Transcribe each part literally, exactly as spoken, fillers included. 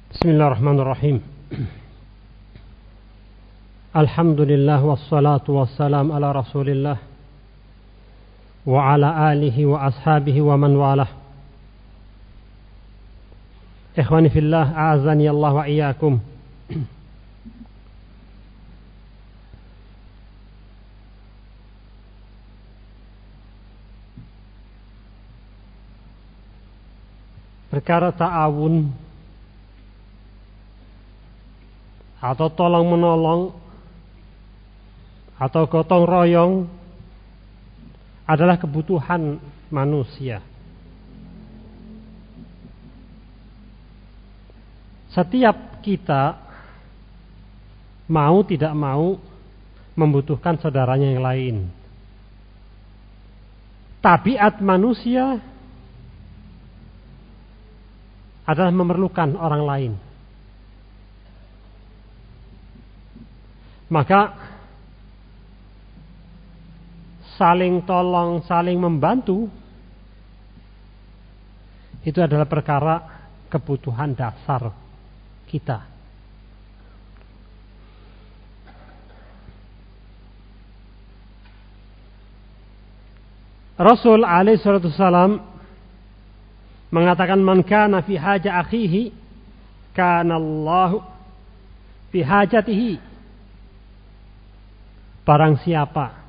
Bismillahirrahmanirrahim. Alhamdulillah wassalatu wassalam ala Rasulillah wa ala alihi wa ashabihi wa man walah. Ikhwani fillah, a'azani Allah wa iyyakum. Perkara ta'awun atau tolong menolong atau gotong royong adalah kebutuhan manusia. Setiap kita mau tidak mau membutuhkan saudaranya yang lain. Tabiat manusia adalah memerlukan orang lain. Maka saling tolong, saling membantu itu adalah perkara kebutuhan dasar kita. Rasul alaihi salatu wasalam mengatakan, man kana fi haja akhihi kana Allah fi hajatihi. Barang siapa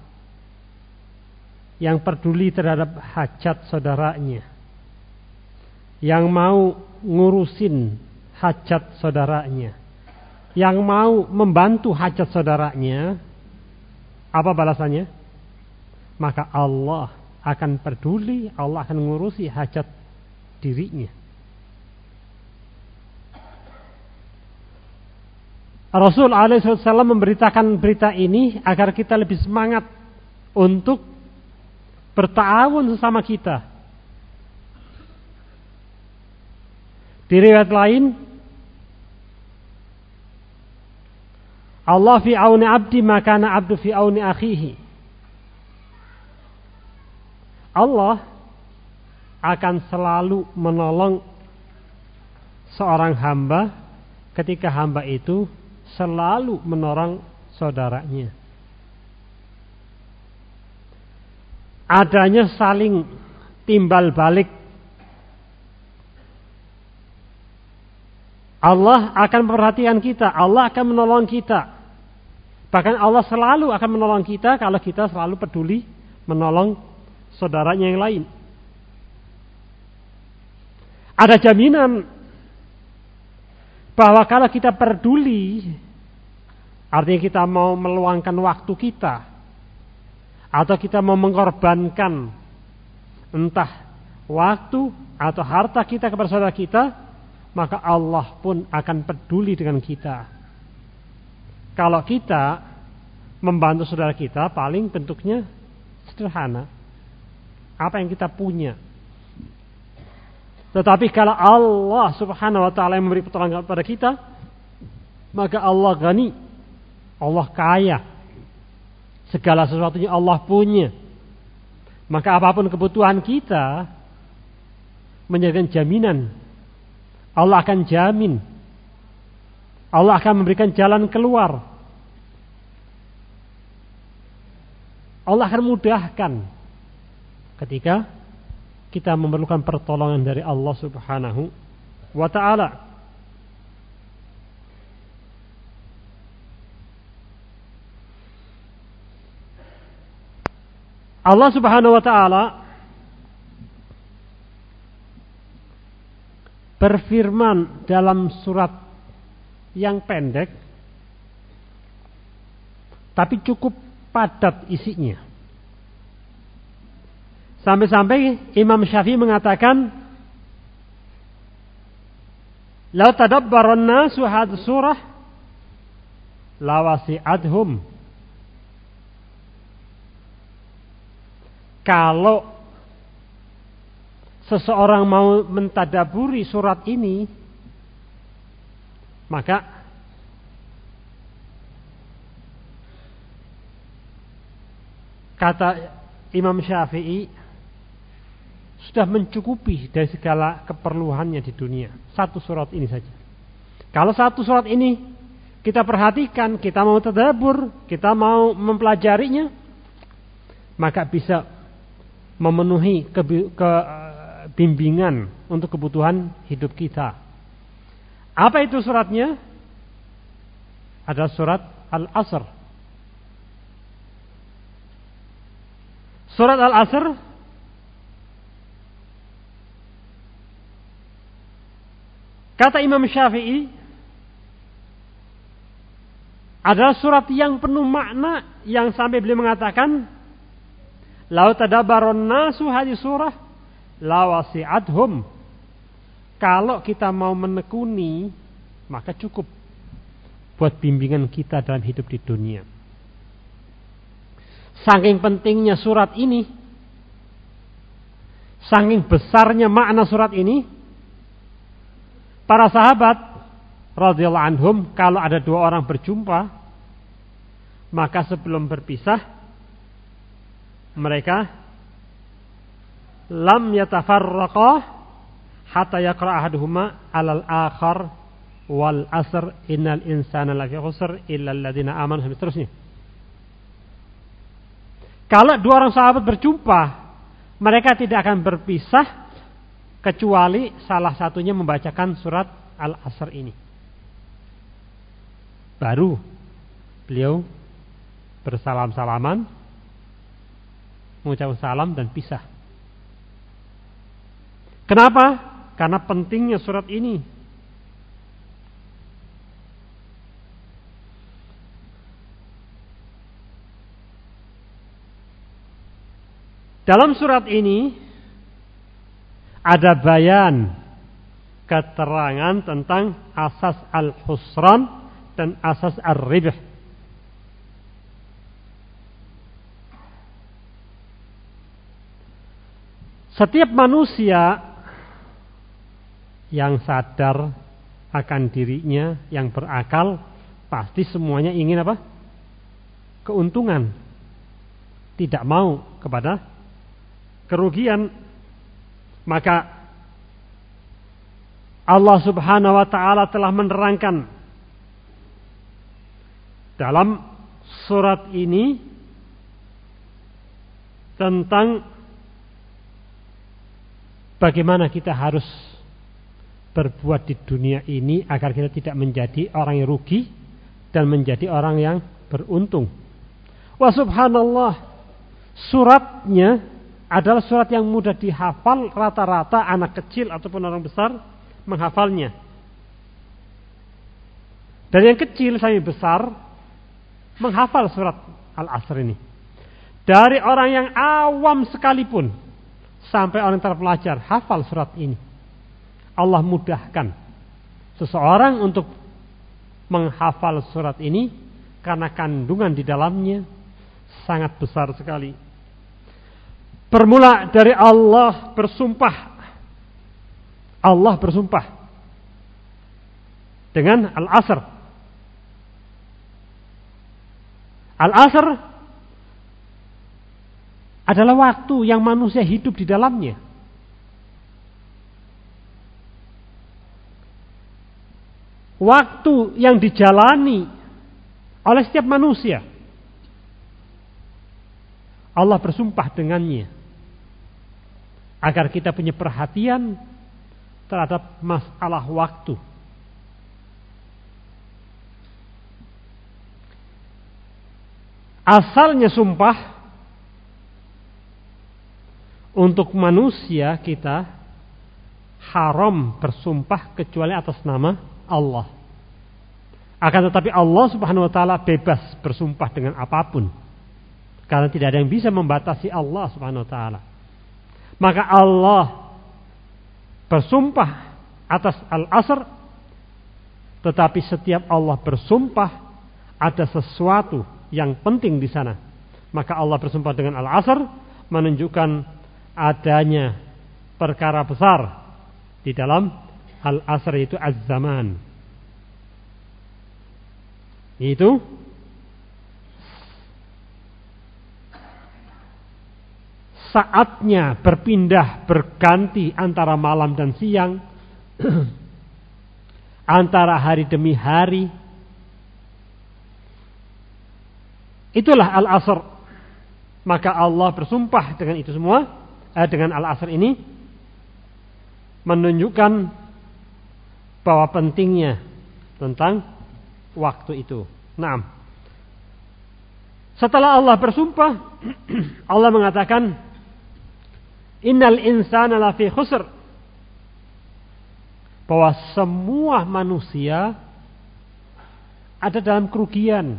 yang peduli terhadap hajat saudaranya, yang mau ngurusin hajat saudaranya, yang mau membantu hajat saudaranya, apa balasannya? Maka Allah akan peduli, Allah akan ngurusi hajat dirinya. Rasul alaihi wasallam memberitakan berita ini agar kita lebih semangat untuk berta'awun sesama kita. Di riwayat lain, Allah fi auni abdi maka kana abdu fi auni akhihi. Allah akan selalu menolong seorang hamba ketika hamba itu selalu menolong saudaranya. Adanya saling timbal balik. Allah akan memperhatikan kita, Allah akan menolong kita. Bahkan Allah selalu akan menolong kita kalau kita selalu peduli menolong saudaranya yang lain. Ada jaminan bahwa kalau kita peduli, artinya kita mau meluangkan waktu kita, atau kita mau mengorbankan entah waktu atau harta kita kepada saudara kita, maka Allah pun akan peduli dengan kita. Kalau kita membantu saudara kita, paling bentuknya sederhana, apa yang kita punya. Tetapi kalau Allah subhanahu wa ta'ala yang memberi pertolongan kepada kita, maka Allah ghani, Allah kaya, segala sesuatunya Allah punya. Maka apapun kebutuhan kita, menjadikan jaminan, Allah akan jamin, Allah akan memberikan jalan keluar, Allah akan mudahkan ketika kita memerlukan pertolongan dari Allah subhanahu wa ta'ala. Allah subhanahu wa ta'ala berfirman dalam surat yang pendek tapi cukup padat isinya. Sampai-sampai Imam Syafi'i mengatakan, "Lau tadabbaran nasu hadhihi surah lawasi'adhum." Kalau seseorang mau mentadaburi surat ini, maka kata Imam Syafi'i, sudah mencukupi dari segala keperluannya di dunia. Satu surat ini saja. Kalau satu surat ini kita perhatikan, kita mau tadabbur, kita mau mempelajarinya, maka bisa memenuhi kebimbingan untuk kebutuhan hidup kita. Apa itu suratnya? Ada surat Al-Asr. Surat Al-Asr kata Imam Syafi'i adalah surat yang penuh makna, yang sampai beliau mengatakan, "Lau tadabbaron nasu hadhihi surah lawasi'athum." Kalau kita mau menekuni, maka cukup buat bimbingan kita dalam hidup di dunia. Saking pentingnya surat ini, saking besarnya makna surat ini, para sahabat radhiyallahu anhum kalau ada dua orang berjumpa, maka sebelum berpisah mereka lam yatafarraqa hatta yaqra ahaduhuma 'alal akhar wal asr innal insana lafi khusr illa alladziina aamanu sampai seterusnya. Kalau dua orang sahabat berjumpa, mereka tidak akan berpisah kecuali salah satunya membacakan surat Al-Asr ini. Baru beliau bersalam-salaman, mengucapkan salam dan pisah. Kenapa? Karena pentingnya surat ini. Dalam surat ini ada bayan, keterangan tentang asas al-husran dan asas ar-ribh. Setiap manusia yang sadar akan dirinya, yang berakal, pasti semuanya ingin apa? Keuntungan. Tidak mau kepada kerugian. Maka Allah Subhanahu wa taala telah menerangkan dalam surat ini tentang bagaimana kita harus berbuat di dunia ini agar kita tidak menjadi orang yang rugi dan menjadi orang yang beruntung. Wa subhanallah, suratnya adalah surat yang mudah dihafal, rata-rata anak kecil ataupun orang besar menghafalnya. Dan yang kecil sampai besar menghafal surat Al-Asr ini. Dari orang yang awam sekalipun sampai orang terpelajar hafal surat ini. Allah mudahkan seseorang untuk menghafal surat ini karena kandungan di dalamnya sangat besar sekali. Bermula dari Allah bersumpah. Allah bersumpah dengan Al-Asr. Al-Asr adalah waktu yang manusia hidup di dalamnya. Waktu yang dijalani oleh setiap manusia. Allah bersumpah dengannya agar kita punya perhatian terhadap masalah waktu. Asalnya sumpah untuk manusia kita haram bersumpah kecuali atas nama Allah. Akan tetapi Allah Subhanahu wa taala bebas bersumpah dengan apapun. Karena tidak ada yang bisa membatasi Allah Subhanahu wa taala. Maka Allah bersumpah atas Al-Asr, tetapi setiap Allah bersumpah ada sesuatu yang penting di sana. Maka Allah bersumpah dengan Al-Asr menunjukkan adanya perkara besar di dalam Al-Asr, itu az-zaman. Itu saatnya berpindah berganti antara malam dan siang, antara hari demi hari. Itulah al-asr. Maka Allah bersumpah dengan itu semua, eh, dengan al-asr ini, menunjukkan bahwa pentingnya tentang waktu itu. Naam. Setelah Allah bersumpah, Allah mengatakan, innal insana lafi khusr. Bahwa semua manusia ada dalam kerugian.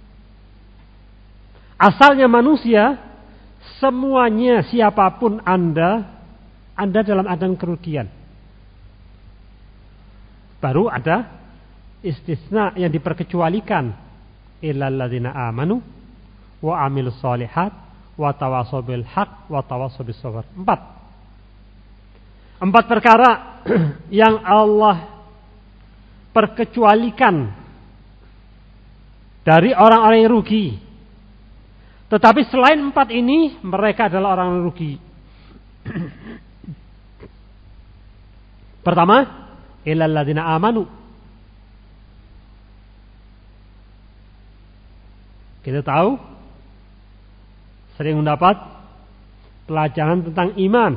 Asalnya manusia, semuanya siapapun Anda, Anda dalam adanya kerugian. Baru ada istisna yang diperkecualikan. Illal ladzina amanu wa amilus solihat wa tawassaw bil haq wa tawassaw bis sabr. Empat. Empat perkara yang Allah perkecualikan dari orang-orang yang rugi. Tetapi selain empat ini, mereka adalah orang yang rugi. Pertama, illal ladzina amanu. Kita tahu sering mendapat pelajaran tentang iman.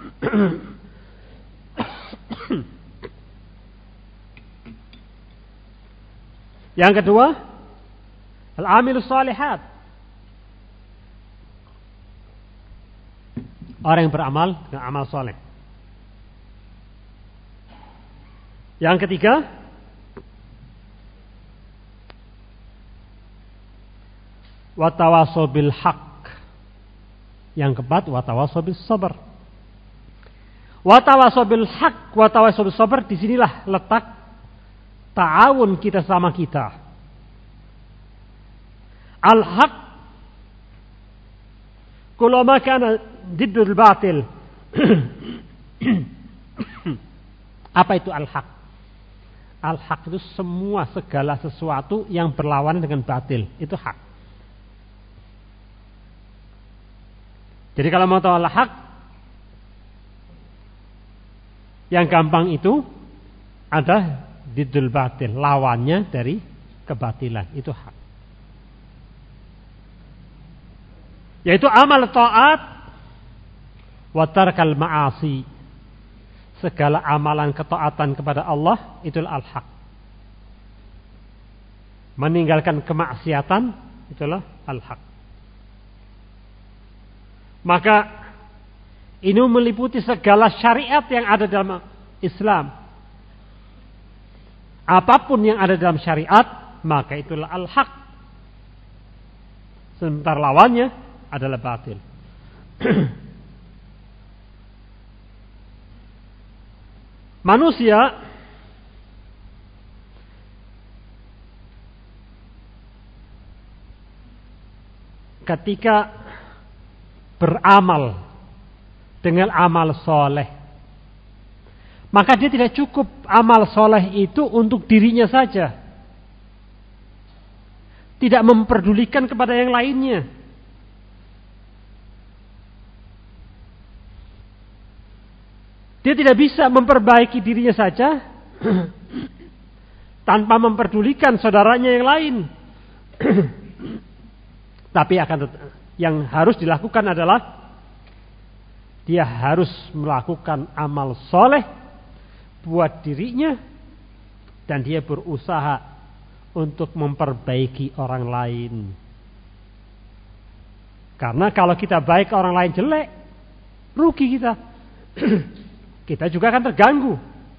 Yang kedua, al-amilus shalihat. Orang yang beramal dengan amal soleh. Yang ketiga, watawasaw bil haq. Yang keempat, watawasaw bis sabr. Watawasaw bil haq, watawasaw bis sabr, disinilah letak ta'awun kita sama kita. Al-haq kulama kana diddul batil. Apa itu al-haq? Al-haq itu semua segala sesuatu yang berlawanan dengan batil, itu hak. Jadi kalau mau tahu al-haq, yang gampang itu ada diddul batil, lawannya dari kebatilan, itu hak. Yaitu amal taat wa tarkal ma'asi. Segala amalan ketaatan kepada Allah itulah al-haq. Meninggalkan kemaksiatan itulah al-haq. Maka ini meliputi segala syariat yang ada dalam Islam. Apapun yang ada dalam syariat, maka itulah al-haq. Sementara lawannya adalah batil. Manusia ketika beramal dengan amal soleh, maka dia tidak cukup amal soleh itu untuk dirinya saja, tidak memperdulikan kepada yang lainnya. Dia tidak bisa memperbaiki dirinya saja tanpa memperdulikan saudaranya yang lain. Tapi akan yang harus dilakukan adalah dia harus melakukan amal soleh buat dirinya dan dia berusaha untuk memperbaiki orang lain. Karena kalau kita baik orang lain jelek, rugi kita. Kita juga akan terganggu.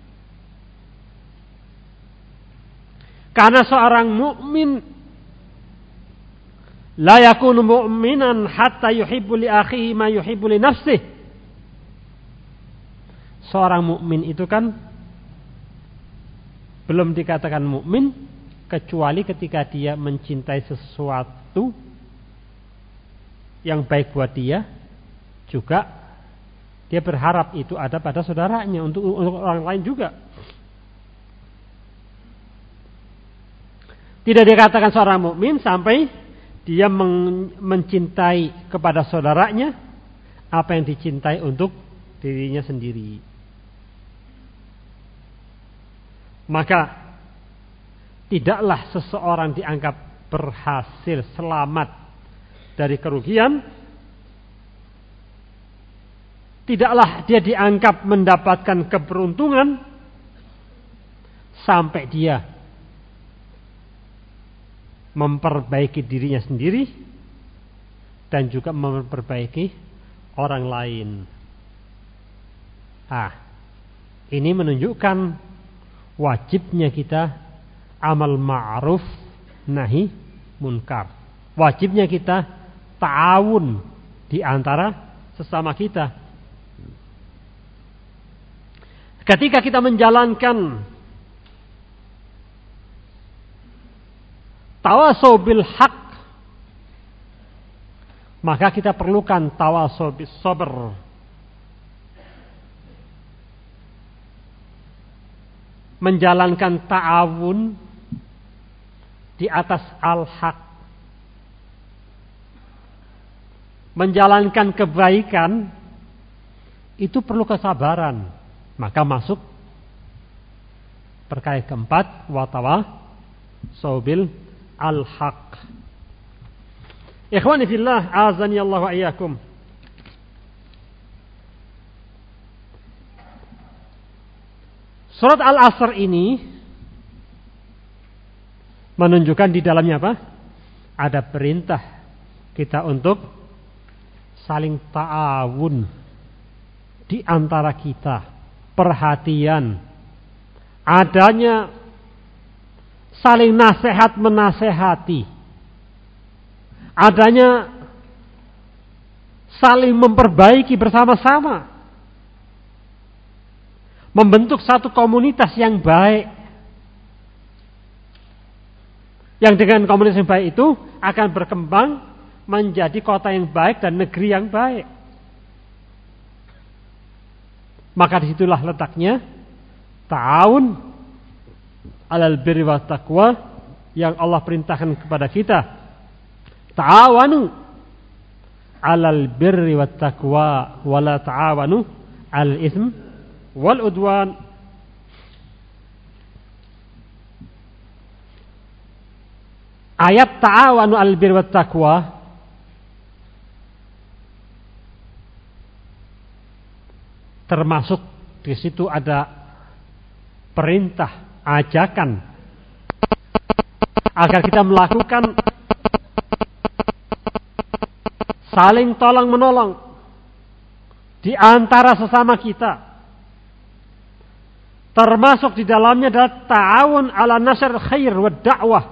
Karena seorang mukmin la yakunu mu'minan hatta yuhibbu li akhihi ma yuhibbu li nafsihi. Seorang mukmin itu kan belum dikatakan mukmin kecuali ketika dia mencintai sesuatu yang baik buat dia, juga dia berharap itu ada pada saudaranya, untuk, untuk orang lain juga. Tidak dikatakan seorang mukmin sampai dia men- mencintai kepada saudaranya apa yang dicintai untuk dirinya sendiri. Maka tidaklah seseorang dianggap berhasil, selamat dari kerugian, tidaklah dia dianggap mendapatkan keberuntungan sampai dia memperbaiki dirinya sendiri dan juga memperbaiki orang lain. Ah, ini menunjukkan wajibnya kita amal ma'ruf nahi munkar. Wajibnya kita ta'awun di antara sesama kita. Ketika kita menjalankan tawasau bil haq, maka kita perlukan tawasau bis sabr. Menjalankan ta'awun di atas al-haq. Menjalankan kebaikan itu perlu kesabaran. Maka masuk perkara keempat, wa tawasau bil al-haq. Ikhwani fillah, azani Allah wa iyyakum. Surat Al-Asr ini menunjukkan di dalamnya apa? Ada perintah kita untuk saling ta'awun di antara kita, perhatian, adanya saling nasihat menasehati, adanya saling memperbaiki bersama-sama, membentuk satu komunitas yang baik, yang dengan komunitas yang baik itu akan berkembang menjadi kota yang baik dan negeri yang baik. Maka disitulah letaknya ta'awun alal birri wat taqwa yang Allah perintahkan kepada kita. Ta'awanu alal birri wat taqwa wa la ta'awanu al ism wal udwan. Ayat ta'awanu al birri wat taqwa termasuk di situ ada perintah, ajakan agar kita melakukan saling tolong menolong di antara sesama kita. Termasuk di dalamnya adalah ta'awun ala nashr khair wa da'wah.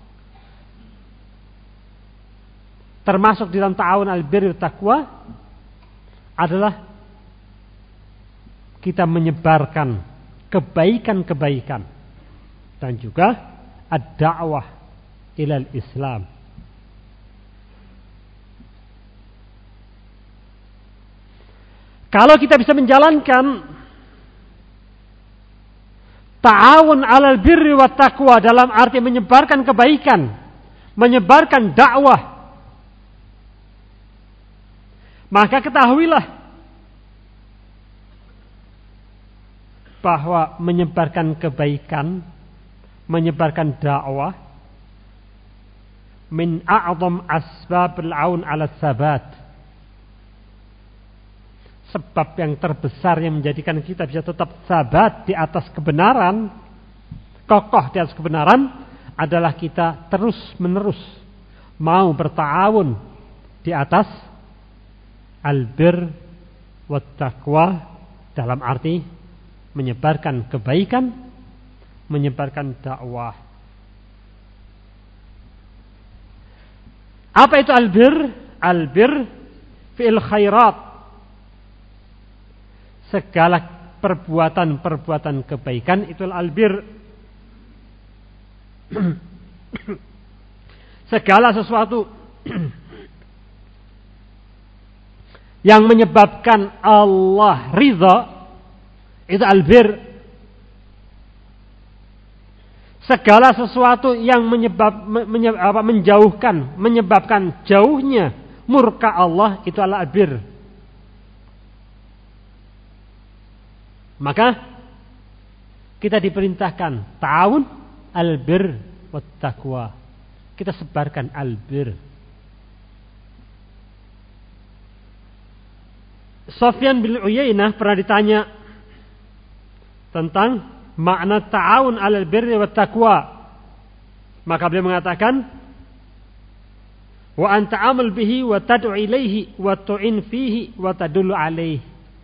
Termasuk di dalam ta'awun al birri wat taqwa adalah kita menyebarkan kebaikan-kebaikan dan juga ad-da'wah ilal Islam. Kalau kita bisa menjalankan ta'awun alal birri wat taqwa dalam arti menyebarkan kebaikan, menyebarkan dakwah, maka ketahuilah bahwa menyebarkan kebaikan, menyebarkan dakwah min a'zam asbabil aun ala sabat. Sebab yang terbesar yang menjadikan kita bisa tetap sabat di atas kebenaran, kokoh di atas kebenaran, adalah kita terus menerus mau berta'awun di atas al-bir wat taqwa dalam arti menyebarkan kebaikan, menyebarkan dakwah. Apa itu albir? Albir fi'il khairat. Segala perbuatan-perbuatan kebaikan itu albir. Segala sesuatu yang menyebabkan Allah ridha itu albir. Segala sesuatu yang menyebab, menyebab apa, menjauhkan, menyebabkan jauhnya murka Allah itu adalah albir. Maka kita diperintahkan ta'awun Al-bir wat taqwa. Kita sebarkan al-bir. Sufyan bin Uyainah pernah ditanya tentang makna ta'awun 'alal birri wat taqwa. Maka beliau mengatakan, wa anta amal bihi wa tad'u ilaihi wa tu'in fihi wa tadullu alaihi.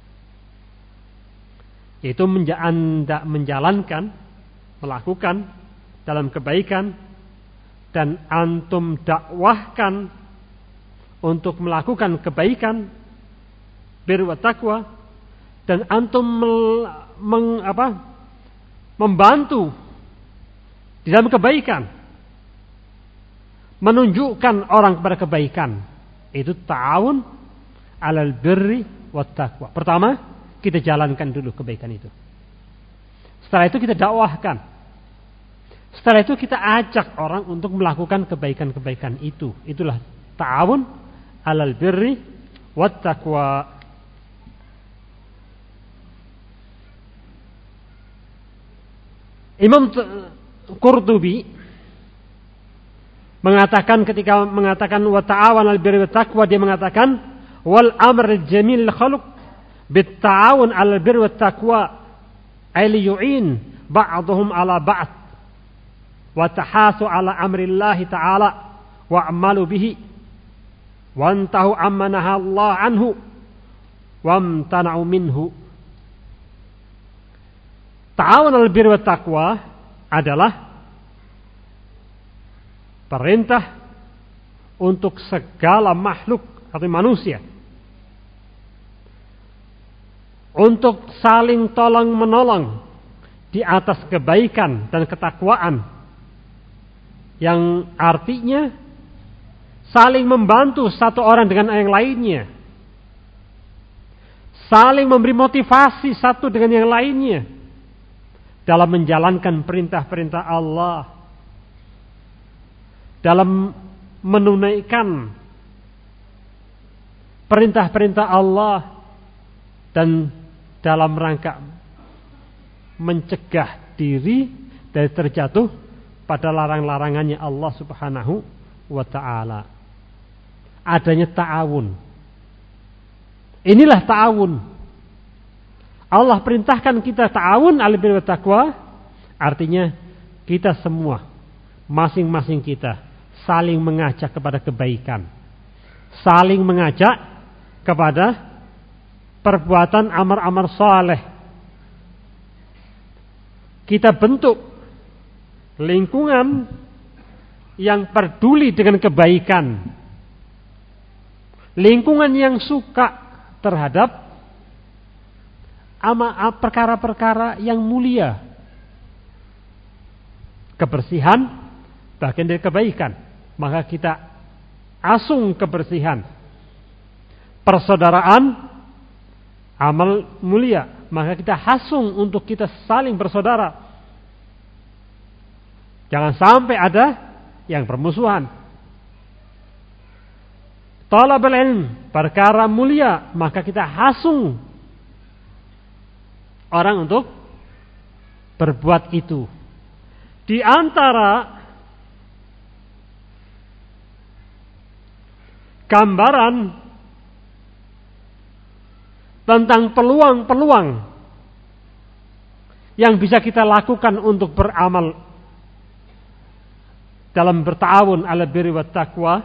Itu anda menjalankan, melakukan dalam kebaikan, dan antum dakwahkan untuk melakukan kebaikan, bir wa taqwa, dan antum mel, meng, apa, membantu di dalam kebaikan, menunjukkan orang kepada kebaikan. Itu ta'awun 'alal birri wat taqwa. Pertama, kita jalankan dulu kebaikan itu. Setelah itu kita dakwahkan. Setelah itu kita ajak orang untuk melakukan kebaikan-kebaikan itu. Itulah ta'awun 'alal birri wat taqwa. Imam Qurtubi mengatakan, ketika mengatakan wa ta'awan al birri wat taqwa, dia mengatakan wal amr jamil khalq bit ta'awun al birri wat taqwa ay li yu'in ba'dhum ala ba'd wa tahasu ala amrillah ta'ala wa amalu bihi wa antahu amma naha Allah anhu wa amtana'u minhu. Ta'awun al birri wat taqwa adalah perintah untuk segala makhluk atau manusia untuk saling tolong menolong di atas kebaikan dan ketakwaan, yang artinya saling membantu satu orang dengan yang lainnya, saling memberi motivasi satu dengan yang lainnya dalam menjalankan perintah-perintah Allah, dalam menunaikan perintah-perintah Allah, dan dalam rangka mencegah diri dari terjatuh pada larang-larangannya Allah Subhanahu wa ta'ala. Adanya ta'awun. Inilah ta'awun. Allah perintahkan kita ta'awun 'alal birri wat taqwa, artinya kita semua, masing-masing kita saling mengajak kepada kebaikan, saling mengajak kepada perbuatan amar-amar saleh. Kita bentuk lingkungan yang peduli dengan kebaikan, lingkungan yang suka terhadap perkara-perkara yang mulia. Kebersihan bagian dari kebaikan, maka kita asung kebersihan. Persaudaraan amal mulia, maka kita hasung untuk kita saling bersaudara. Jangan sampai ada yang bermusuhan. Talabul ilm, perkara mulia, maka kita hasung orang untuk berbuat itu. Di antara gambaran tentang peluang-peluang yang bisa kita lakukan untuk beramal dalam berta'awun 'alal birri wat taqwa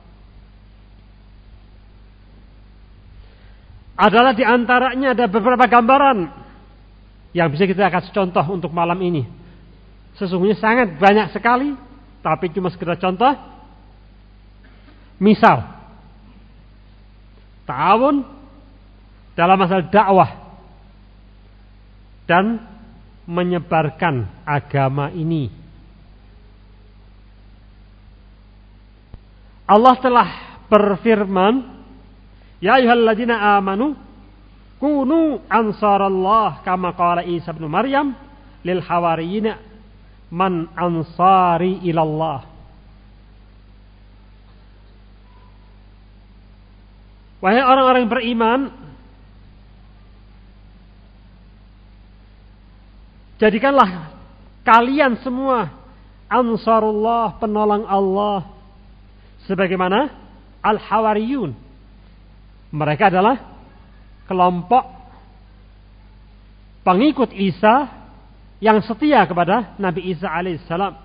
adalah di antaranya ada beberapa gambaran yang bisa kita kasih contoh untuk malam ini. Sesungguhnya sangat banyak sekali, tapi cuma sekedar contoh. Misal, ta'awun dalam masalah dakwah dan menyebarkan agama ini. Allah telah berfirman, ya ayyuhalladzina amanu kunu ansarallah kama qala Isa bin Maryam lil hawariyina man ansari ilallah. Wahai orang-orang beriman, jadikanlah kalian semua ansarullah, penolong Allah. Sebagaimana al-hawariyun, mereka adalah kelompok pengikut Isa yang setia kepada Nabi Isa alaihissalam.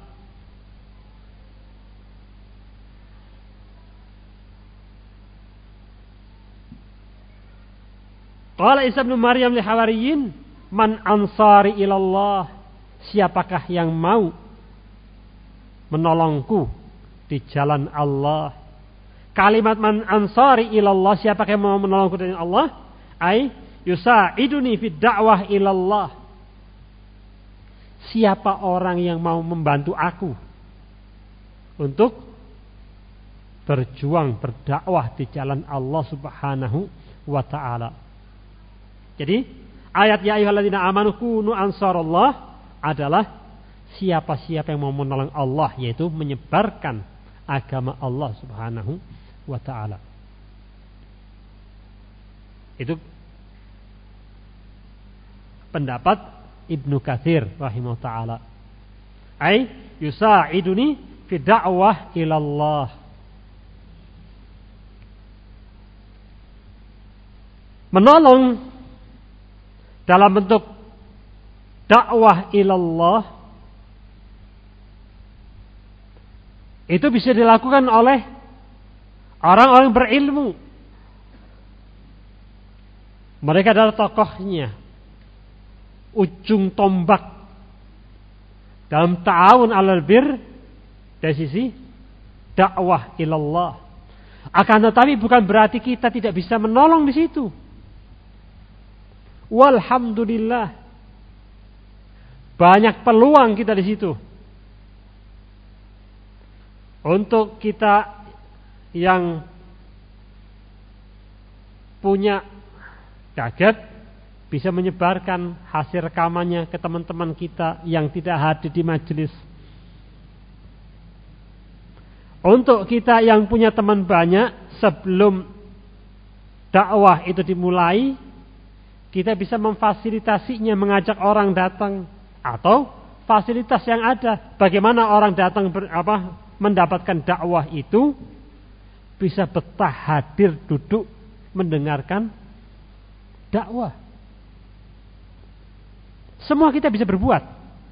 Qala Isa bin Maryam li hawariyin, man ansari ilallah, siapakah yang mau menolongku di jalan Allah. Kalimat man ansari ilallah, siapakah yang mau menolongku dari Allah, ai yusa'iduni fid da'wah ilallah, siapa orang yang mau membantu aku untuk berjuang berdakwah di jalan Allah Subhanahu wa taala. Jadi ayat ya ayyuhalladzina amanu kunu ansarallah adalah siapa-siapa yang mau menolong Allah, yaitu menyebarkan agama Allah Subhanahu wa taala. Itu pendapat Ibnu Katsir rahimahullah taala. Ai yusa'iduni fi da'wah ilallah. Menolong dalam bentuk dakwah ilallah itu bisa dilakukan oleh orang-orang berilmu. Mereka adalah tokohnya, ujung tombak dalam ta'awun alal bir dari sisi dakwah ilallah. Akan tetapi bukan berarti kita tidak bisa menolong di situ. Walhamdulillah, banyak peluang kita di situ. Untuk kita yang punya gadget, bisa menyebarkan hasil rekamannya ke teman-teman kita yang tidak hadir di majelis. Untuk kita yang punya teman banyak, sebelum dakwah itu dimulai, kita bisa memfasilitasinya, mengajak orang datang, atau fasilitas yang ada. Bagaimana orang datang ber, apa, mendapatkan dakwah itu bisa betah hadir duduk mendengarkan dakwah. Semua kita bisa berbuat.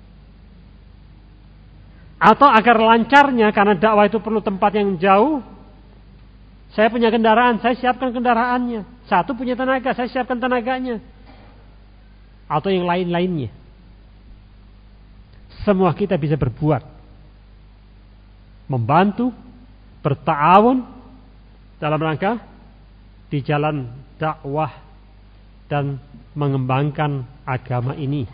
Atau agar lancarnya, karena dakwah itu perlu tempat yang jauh, saya punya kendaraan, saya siapkan kendaraannya. Satu punya tenaga, saya siapkan tenaganya. Atau yang lain-lainnya. Semua kita bisa berbuat. Membantu, berta'awun dalam rangka di jalan dakwah dan mengembangkan agama ini.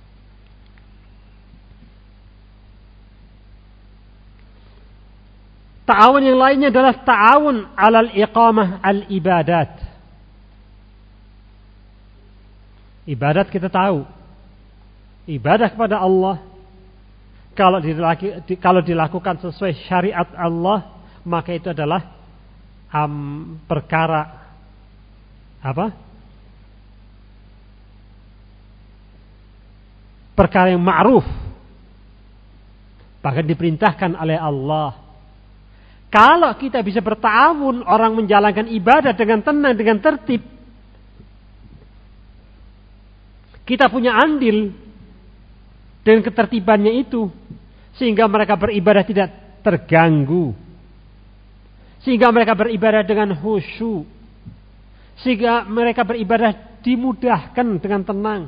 Ta'awun yang lainnya adalah ta'awun alal iqamah al-ibadat. Ibadat kita tahu, ibadah kepada Allah kalau kalau dilakukan sesuai syariat Allah, maka itu adalah um, perkara apa? Perkara yang ma'ruf, bahkan diperintahkan oleh Allah. Kalau kita bisa berta'awun, orang menjalankan ibadah dengan tenang, dengan tertib, kita punya andil dengan ketertibannya itu, sehingga mereka beribadah tidak terganggu, sehingga mereka beribadah dengan khusyuk, sehingga mereka beribadah dimudahkan dengan tenang.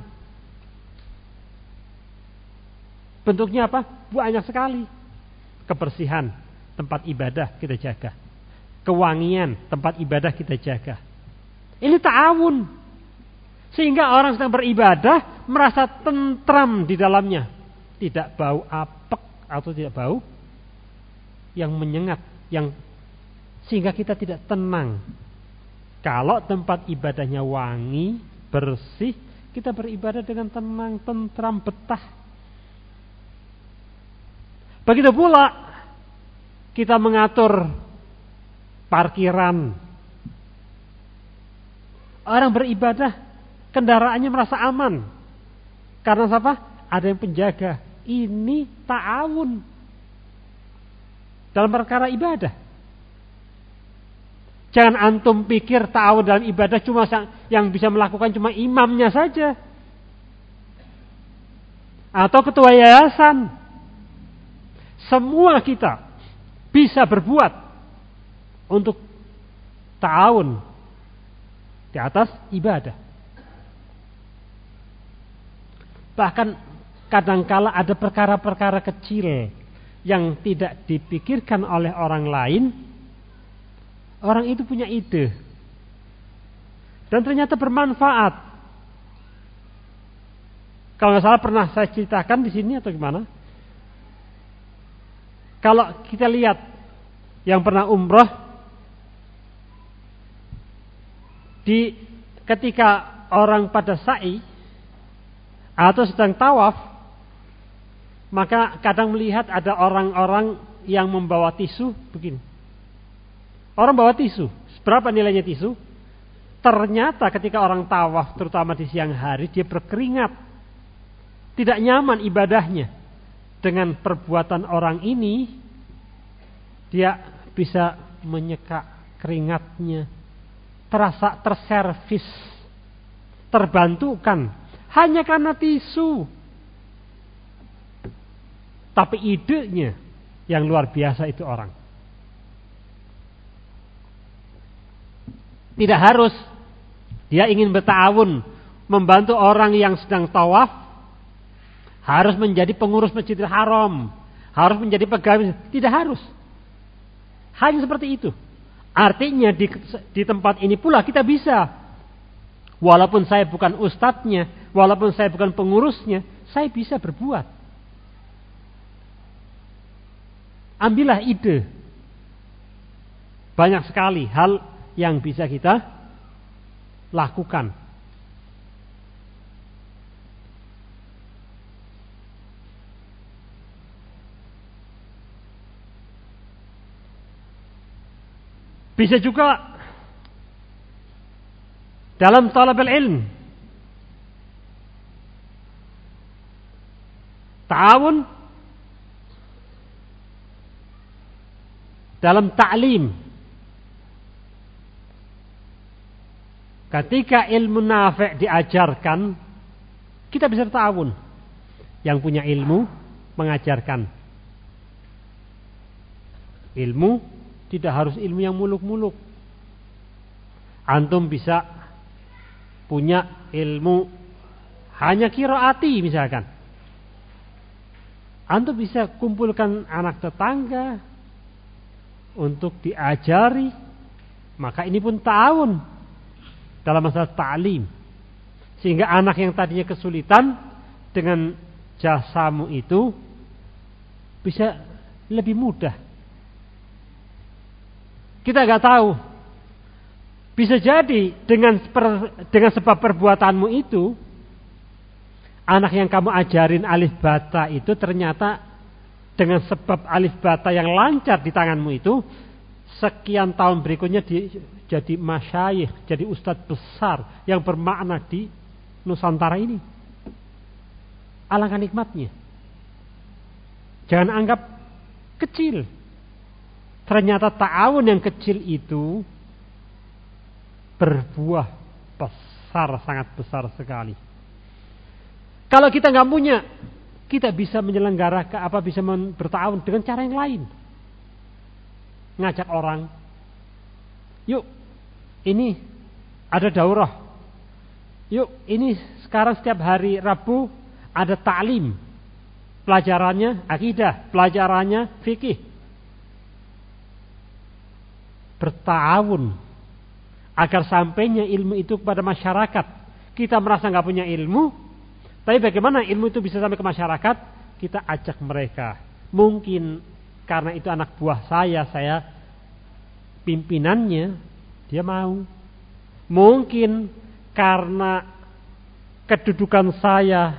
Bentuknya apa? Banyak sekali. Kebersihan tempat ibadah kita jaga, kewangian tempat ibadah kita jaga. Ini ta'awun, sehingga orang sedang beribadah merasa tentram di dalamnya, tidak bau apek atau tidak bau yang menyengat, yang sehingga kita tidak tenang. Kalau tempat ibadahnya wangi, bersih, kita beribadah dengan tenang, tentram, betah. Begitu pula kita mengatur parkiran. Orang beribadah, kendaraannya merasa aman. Karena apa? Ada yang penjaga. Ini ta'awun. dalam perkara ibadah. Jangan antum pikir ta'awun dalam ibadah cuma yang bisa melakukan cuma imamnya saja. Atau ketua yayasan. Semua kita bisa berbuat untuk ta'awun di atas ibadah. Bahkan kadangkala ada perkara-perkara kecil yang tidak dipikirkan oleh orang lain. Orang itu punya ide dan ternyata bermanfaat. Kalau nggak salah pernah saya ceritakan di sini atau gimana? Kalau kita lihat yang pernah umroh, di ketika orang pada sa'i atau sedang tawaf, maka kadang melihat ada orang-orang yang membawa tisu begini. Orang bawa tisu. Berapa nilainya tisu? Ternyata ketika orang tawaf, terutama di siang hari, dia berkeringat. Tidak nyaman ibadahnya. Dengan perbuatan orang ini, dia bisa menyeka keringatnya. Terasa terservis. Terbantukan. Hanya karena tisu. Tapi idenya yang luar biasa itu orang. Tidak harus dia ingin berta'awun membantu orang yang sedang tawaf, harus menjadi pengurus Masjidil Haram, harus menjadi pegawai, tidak harus. Hanya seperti itu. Artinya di, di tempat ini pula kita bisa, walaupun saya bukan ustadznya, walaupun saya bukan pengurusnya, saya bisa berbuat. Ambillah ide. Banyak sekali hal yang bisa kita lakukan. Bisa juga dalam talabul ilm. Ta'awun dalam ta'lim. Ketika ilmu nafi' diajarkan, kita bisa berta'awun. Yang punya ilmu mengajarkan. Ilmu tidak harus ilmu yang muluk-muluk. Antum bisa punya ilmu hanya qiraati misalkan. Antum bisa kumpulkan anak tetangga untuk diajari. Maka ini pun ta'awun dalam masalah ta'lim. Sehingga anak yang tadinya kesulitan dengan jasamu itu bisa lebih mudah. Kita nggak tahu. Bisa jadi dengan per, dengan sebab perbuatanmu itu, anak yang kamu ajarin alif bata itu ternyata dengan sebab alif bata yang lancar di tanganmu itu, sekian tahun berikutnya dia jadi masyayikh, jadi ustadz besar yang bermakna di Nusantara ini. Alangkah nikmatnya. Jangan anggap kecil. Ternyata ta'awun yang kecil itu berbuah besar, sangat besar sekali. Kalau kita nggak punya, kita bisa menyelenggarakan apa bisa berta'awun dengan cara yang lain. Ngajak orang, yuk ini ada daurah, yuk ini sekarang setiap hari Rabu ada ta'lim, pelajarannya akidah, pelajarannya fikih. Berta'awun agar sampainya ilmu itu kepada masyarakat. Kita merasa nggak punya ilmu, tapi bagaimana ilmu itu bisa sampai ke masyarakat? Kita ajak mereka. Mungkin karena itu anak buah saya, saya pimpinannya, dia mau. Mungkin karena kedudukan saya,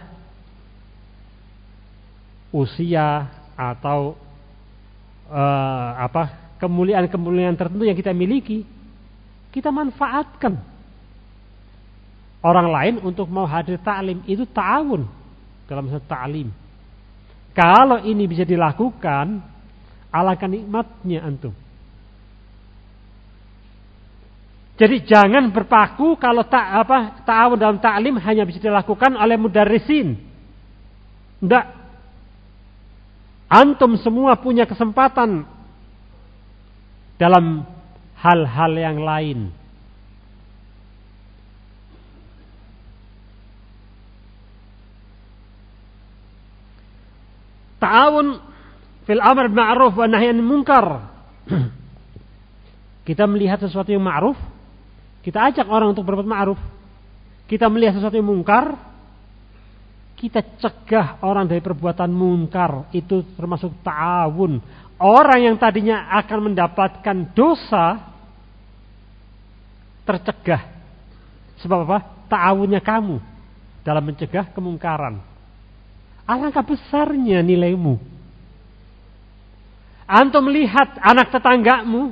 usia atau uh, apa kemuliaan-kemuliaan tertentu yang kita miliki, kita manfaatkan orang lain untuk mau hadir ta'lim. Itu ta'awun dalam masalah ta'lim. Kalau ini bisa dilakukan, Alangkah nikmatnya antum. Jadi jangan berpaku kalau tak apa ta'awun dalam ta'lim hanya bisa dilakukan oleh mudarrisin. Enggak. Antum semua punya kesempatan dalam hal-hal yang lain. Ta'awun fil amr bil ma'ruf wa nahy anil munkar. Kita melihat sesuatu yang ma'ruf, kita ajak orang untuk berbuat ma'ruf. Kita melihat sesuatu yang mungkar, kita cegah orang dari perbuatan mungkar. Itu termasuk ta'awun. Orang yang tadinya akan mendapatkan dosa tercegah. Sebab apa? Ta'awunnya kamu dalam mencegah kemungkaran. Alangkah besarnya nilaimu. Antum melihat anak tetanggamu,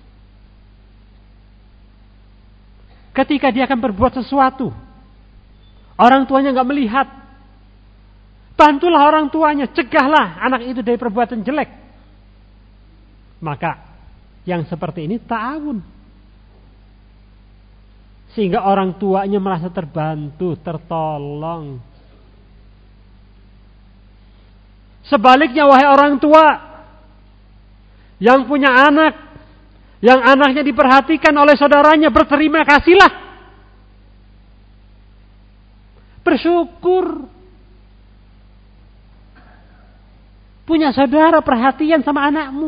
ketika dia akan berbuat sesuatu, orang tuanya nggak melihat, bantulah orang tuanya, cegahlah anak itu dari perbuatan jelek. Maka yang seperti ini ta'awun, sehingga orang tuanya merasa terbantu, tertolong. Sebaliknya wahai orang tua yang punya anak, yang anaknya diperhatikan oleh saudaranya, berterima kasihlah. Bersyukur. Punya saudara perhatian sama anakmu.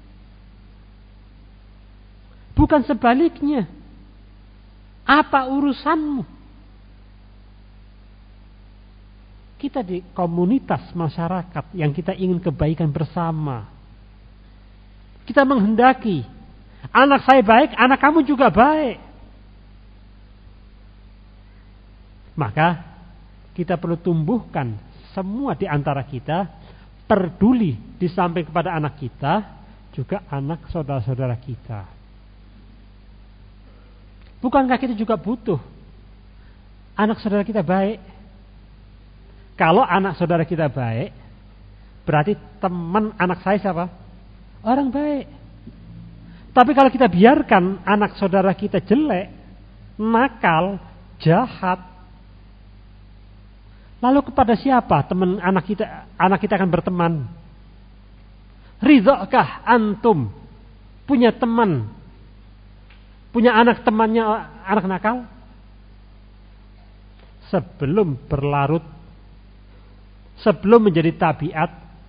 Bukan sebaliknya. Apa urusanmu? Kita di komunitas masyarakat yang kita ingin kebaikan bersama. Kita menghendaki anak saya baik, anak kamu juga baik. Maka kita perlu tumbuhkan semua di antara kita peduli di samping kepada anak kita, juga anak saudara-saudara kita. Bukankah kita juga butuh anak saudara kita baik? Kalau anak saudara kita baik, berarti teman anak saya siapa? Orang baik. Tapi kalau kita biarkan anak saudara kita jelek, nakal, jahat, lalu kepada siapa teman anak kita anak kita akan berteman? Ridhokah antum punya teman, punya anak temannya anak nakal? Sebelum berlarut, sebelum menjadi tabiat,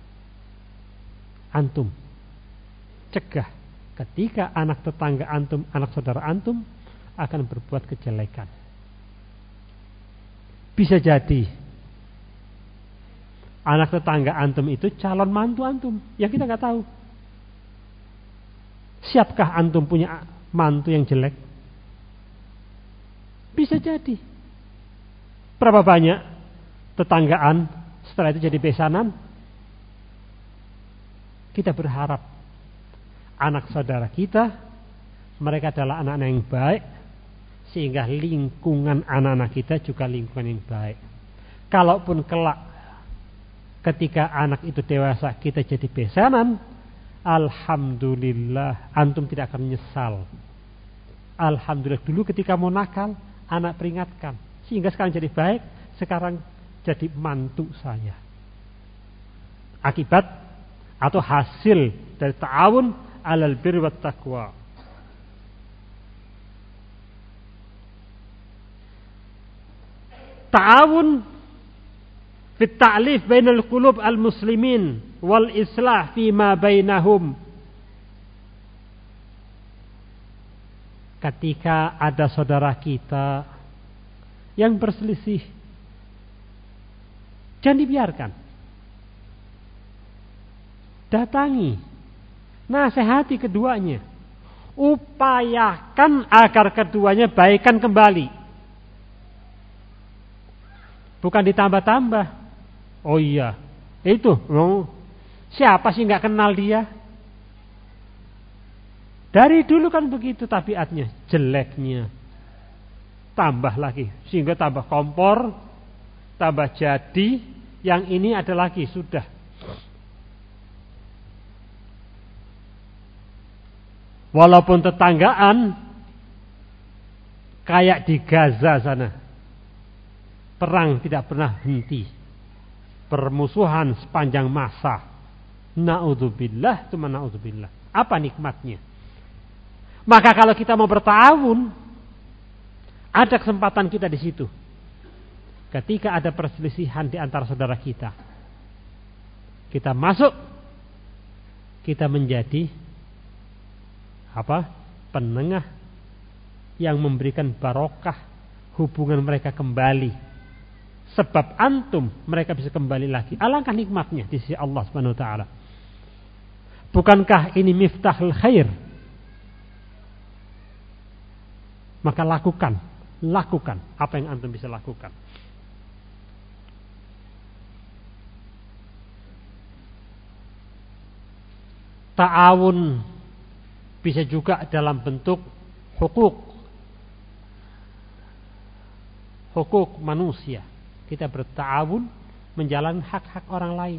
antum cegah ketika anak tetangga antum, anak saudara antum akan berbuat kejelekan. Bisa jadi anak tetangga antum itu calon mantu antum yang kita nggak tahu. Siapkah antum punya mantu yang jelek? Bisa jadi. Berapa banyak tetanggaan setelah itu jadi besanan? Kita berharap anak saudara kita, mereka adalah anak-anak yang baik, sehingga lingkungan anak-anak kita juga lingkungan yang baik. Kalaupun kelak ketika anak itu dewasa kita jadi besanan, alhamdulillah antum tidak akan menyesal. Alhamdulillah dulu ketika mau nakal, anak peringatkan, sehingga sekarang jadi baik, sekarang jadi mantu saya. Akibat atau hasil dari ta'awun alal birri wat taqwa. Ta'awun fit ta'lif bainal qulub al muslimin wal islah fi ma bainahum. Ketika ada saudara kita yang berselisih, jangan dibiarkan. Datangi, nasihati keduanya, upayakan agar keduanya baikan kembali, bukan ditambah-tambah. Oh iya, itu oh, siapa sih nggak kenal dia? Dari dulu kan begitu tabiatnya, jeleknya tambah lagi, sehingga tambah kompor, tambah jadi. Yang ini ada lagi sudah. Walaupun tetanggaan kayak di Gaza sana, perang tidak pernah henti, permusuhan sepanjang masa. Na'udzubillah, cuma na'udzubillah. Apa nikmatnya? Maka kalau kita mau bertawun, ada kesempatan kita di situ. Ketika ada perselisihan di antara saudara kita, kita masuk, kita menjadi apa? Penengah yang memberikan barokah hubungan mereka kembali. Sebab antum mereka bisa kembali lagi. Alangkah nikmatnya di sisi Allah Subhanahu wa taala. Bukankah ini miftahul khair? Maka lakukan, lakukan apa yang antum bisa lakukan. Ta'awun bisa juga dalam bentuk hukuk. Hukuk manusia. Kita berta'awun menjalankan hak-hak orang lain.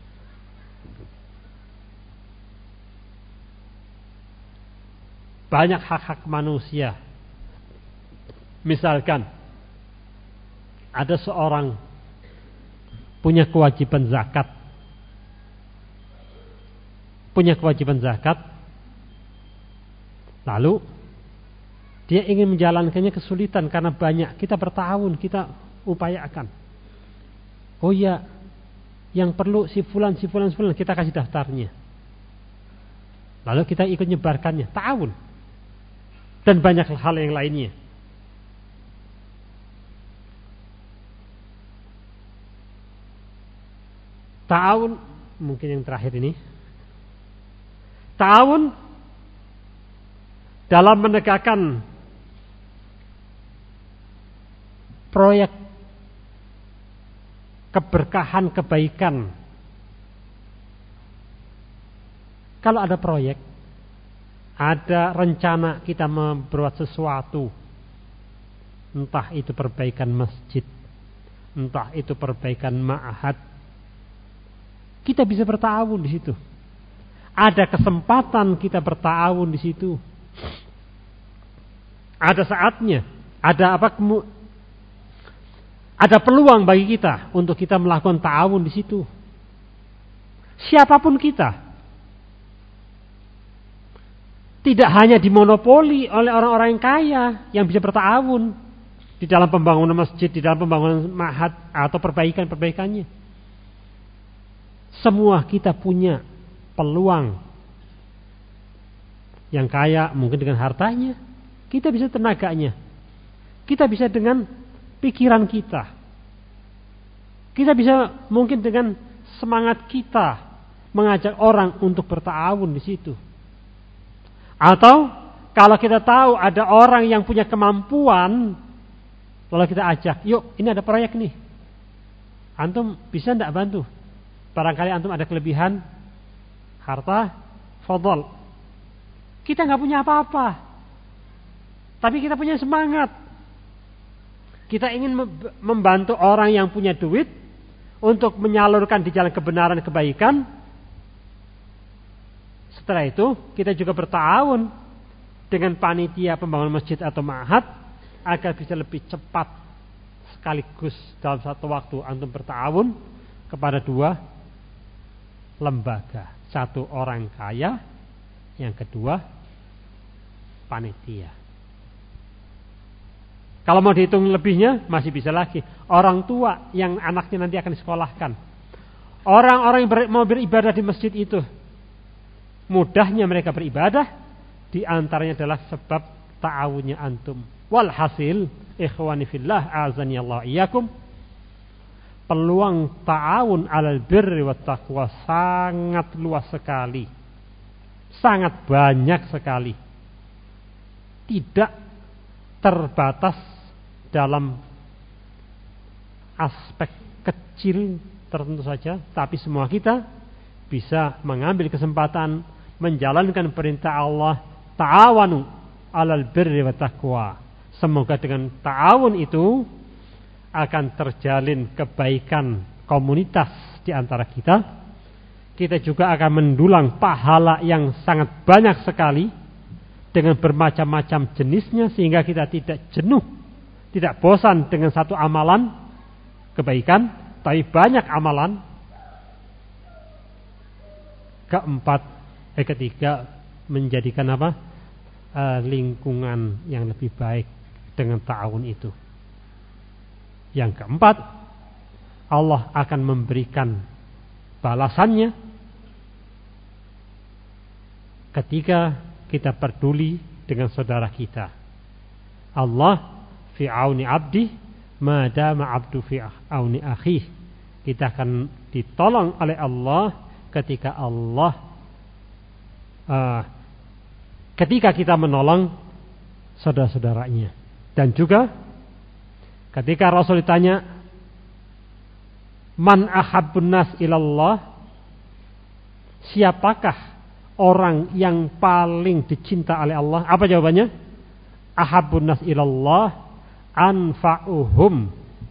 Banyak hak-hak manusia. Misalkan ada seorang punya kewajiban zakat. Punya kewajiban zakat. Lalu dia ingin menjalankannya kesulitan karena banyak. Kita bertahun, kita upayakan. Oh ya, yang perlu si fulan, si fulan, si fulan, kita kasih daftarnya. Lalu kita ikut nyebarkannya, ta'awun. Dan banyak hal yang lainnya. Ta'awun, mungkin yang terakhir ini. Ta'awun dalam menegakkan proyek keberkahan kebaikan. Kalau ada proyek, ada rencana kita membuat sesuatu, entah itu perbaikan masjid, entah itu perbaikan ma'had, kita bisa bertawun di situ. Ada kesempatan kita bertawun di situ. Ada saatnya, ada apa? Ada peluang bagi kita untuk kita melakukan ta'awun di situ. Siapapun kita. Tidak hanya dimonopoli oleh orang-orang yang kaya yang bisa berta'awun di dalam pembangunan masjid, di dalam pembangunan ma'had atau perbaikan-perbaikannya. Semua kita punya peluang. Yang kaya mungkin dengan hartanya, kita bisa tenaganya. Kita bisa dengan pikiran kita. Kita bisa mungkin dengan semangat kita mengajak orang untuk berta'awun di situ. Atau kalau kita tahu ada orang yang punya kemampuan, lalu kita ajak, yuk ini ada proyek nih. Antum bisa enggak bantu? Barangkali antum ada kelebihan harta, fadhol. Kita enggak punya apa-apa. Tapi kita punya semangat. Kita ingin membantu orang yang punya duit untuk menyalurkan di jalan kebenaran kebaikan. Setelah itu kita juga berta'awun dengan panitia pembangunan masjid atau ma'had agar bisa lebih cepat sekaligus dalam satu waktu antum berta'awun kepada dua lembaga. Satu orang kaya, yang kedua panitia. Kalau mau dihitung lebihnya masih bisa lagi. Orang tua yang anaknya nanti akan disekolahkan. Orang-orang yang ber, mau beribadah di masjid itu, mudahnya mereka beribadah, di antaranya adalah sebab ta'awunnya antum. Walhasil, ikhwani fillah, azani Allah iyakum, peluang ta'awun alal birri wat taqwa sangat luas sekali. Sangat banyak sekali. Tidak terbatas dalam aspek kecil tertentu saja, tapi semua kita bisa mengambil kesempatan menjalankan perintah Allah, ta'awanu alal birri wa taqwa. Semoga dengan ta'awun itu akan terjalin kebaikan komunitas di antara kita. Kita juga akan mendulang pahala yang sangat banyak sekali dengan bermacam-macam jenisnya sehingga kita tidak jenuh, tidak bosan dengan satu amalan kebaikan, tapi banyak amalan. Keempat, eh ketiga, menjadikan apa? Uh, lingkungan yang lebih baik dengan ta'awun itu. Yang keempat, Allah akan memberikan balasannya ketika kita peduli dengan saudara kita. Allah fi auni abdi madama abdu fi auni akhih. Kita akan ditolong oleh Allah ketika Allah uh, ketika kita menolong saudara-saudaranya. Dan juga ketika Rasul ditanya, man ahabbun nas ilallah, siapakah orang yang paling dicinta oleh Allah? Apa jawabannya? Ahabbun nas ilallah anfa'uhum.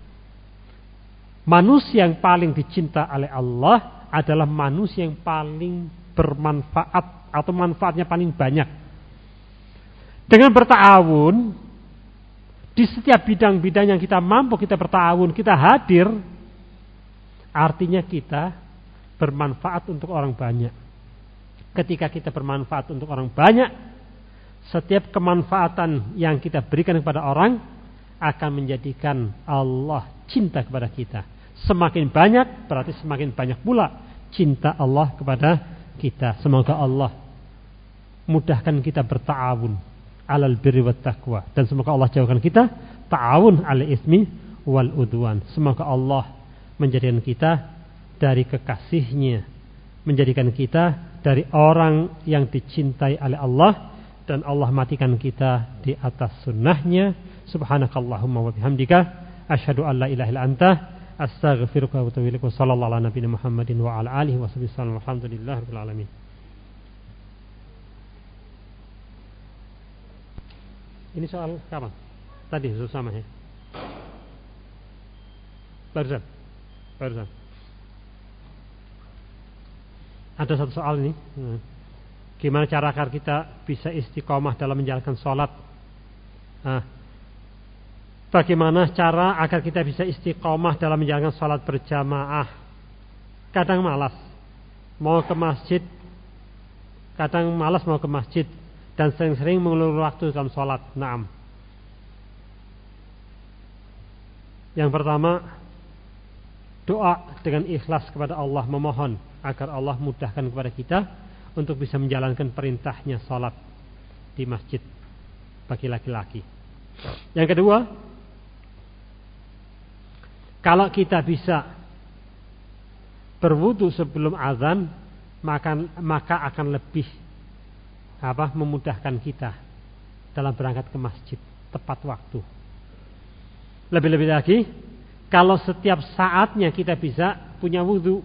Manusia yang paling dicinta oleh Allah adalah manusia yang paling bermanfaat atau manfaatnya paling banyak. Dengan berta'awun di setiap bidang-bidang yang kita mampu kita berta'awun, kita hadir, artinya kita bermanfaat untuk orang banyak. Ketika kita bermanfaat untuk orang banyak, setiap kemanfaatan yang kita berikan kepada orang akan menjadikan Allah cinta kepada kita. Semakin banyak berarti semakin banyak pula cinta Allah kepada kita. Semoga Allah mudahkan kita berta'awun alal birri wat taqwa, dan semoga Allah jauhkan kita ta'awun alal ismi wal udwan. Semoga Allah menjadikan kita dari kekasihnya, menjadikan kita dari orang yang dicintai oleh Allah, dan Allah matikan kita di atas sunnahnya. Subhanakallahumma wa bihamdika asyhadu an la ilaha illa anta astaghfiruka wa atubu ilaik. Sallallahu ala nabiyina Muhammadin wa ala alihi washabihi wasallam. Alhamdulillahirabbil alamin. Ini soal kapan? Tadi sama ya. Barusan. Barusan. Ada satu soal ini. Gimana cara agar kita bisa istiqomah dalam menjalankan sholat? Nah, bagaimana cara agar kita bisa istiqomah dalam menjalankan sholat berjamaah? Kadang malas mau ke masjid, kadang malas mau ke masjid, dan sering-sering mengulur waktu dalam sholat. Naam. Yang pertama, doa dengan ikhlas kepada Allah, memohon agar Allah mudahkan kepada kita untuk bisa menjalankan perintahnya sholat di masjid bagi laki-laki. Yang kedua, kalau kita bisa berwudu sebelum azan, maka maka akan lebih apa memudahkan kita dalam berangkat ke masjid tepat waktu. Lebih-lebih lagi, kalau setiap saatnya kita bisa punya wudu,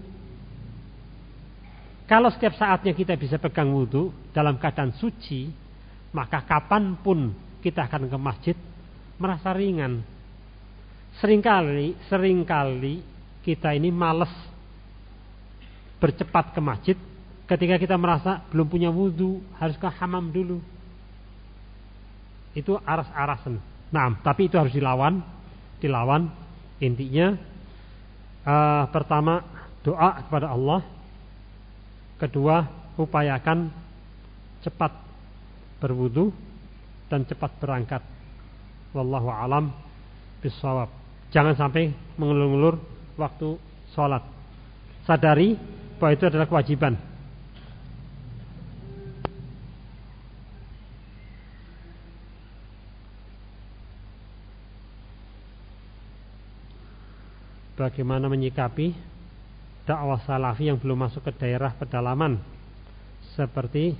kalau setiap saatnya kita bisa pegang wudu dalam keadaan suci, maka kapanpun kita akan ke masjid merasa ringan. Seringkali, seringkali kita ini malas bercepat ke masjid ketika kita merasa belum punya wudu, harus ke hamam dulu. Itu aras-arasan. Nah, tapi itu harus dilawan, dilawan. Intinya, uh, pertama doa kepada Allah. Kedua, upayakan cepat berwudu dan cepat berangkat. Wallahu a'lam bishawab. Jangan sampai mengulur-ulur waktu sholat. Sadari bahwa itu adalah kewajiban. Bagaimana menyikapi dakwah salafi yang belum masuk ke daerah pedalaman seperti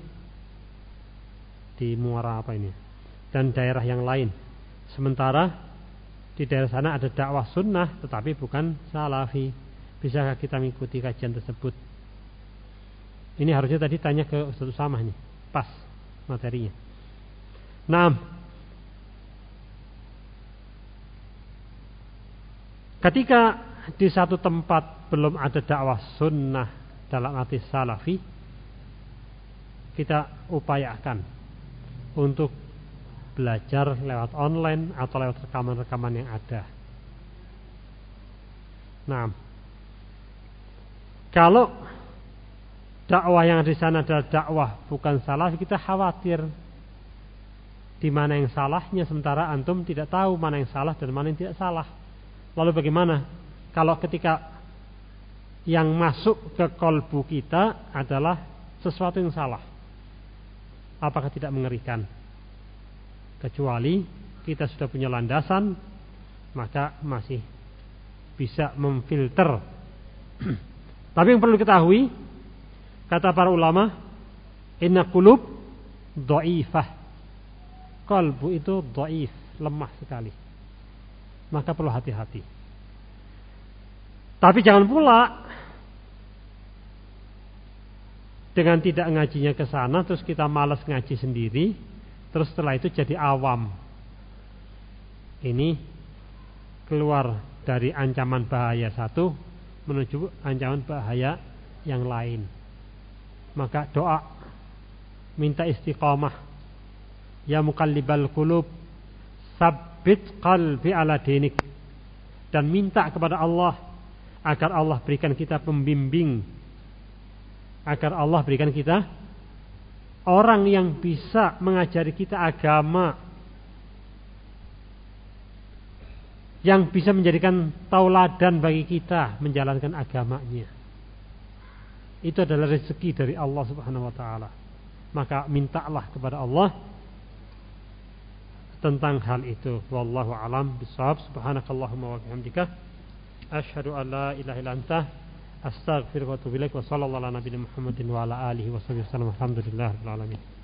di Muara apa ini dan daerah yang lain, sementara di daerah sana ada dakwah sunnah tetapi bukan salafi. Bisakah kita mengikuti kajian tersebut? Ini harusnya tadi tanya ke Ustaz Usamah nih, pas materinya. Nah, ketika di satu tempat belum ada dakwah sunnah dalam arti salafi, kita upayakan untuk belajar lewat online atau lewat rekaman-rekaman yang ada. Nah, kalau dakwah yang di sana adalah dakwah bukan salah, kita khawatir di mana yang salahnya, sementara antum tidak tahu mana yang salah dan mana yang tidak salah. Lalu bagaimana kalau ketika yang masuk ke kolbu kita adalah sesuatu yang salah? Apakah tidak mengerikan? Kecuali kita sudah punya landasan, maka masih bisa memfilter. Tapi yang perlu diketahui, kata para ulama, inna qulub dhaifah. Qalbu itu dhaif, lemah sekali. Maka perlu hati-hati. Tapi jangan pula dengan tidak ngajinya ke sana terus kita malas ngaji sendiri, terus setelah itu jadi awam. Ini keluar dari ancaman bahaya satu menuju ancaman bahaya yang lain. Maka doa, minta istiqamah. Ya muqallibal qulub, tsabbit qalbi ala dinik. Dan minta kepada Allah agar Allah berikan kita pembimbing, agar Allah berikan kita orang yang bisa mengajari kita agama, yang bisa menjadikan tauladan bagi kita menjalankan agamanya. Itu adalah rezeki dari Allah Subhanahu wa taala. Maka mintalah kepada Allah tentang hal itu. Wallahu a'lam bishawab. Subhanakallahumma wa bihamdika asyhadu an la ilaha illa anta astaghfiruka wa atubu ilaik. Wa sallallahu ala nabiyina Muhammadin wa ala alihi wa sahbihi wasallam. Alhamdulillahirabbil alamin.